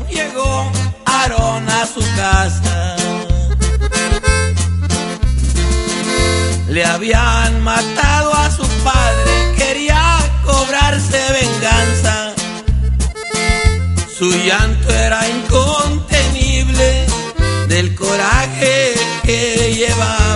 llegó Aarón a su casa. Le habían matado a su padre, quería cobrarse venganza. Su llanto era incontenible del coraje que llevaba.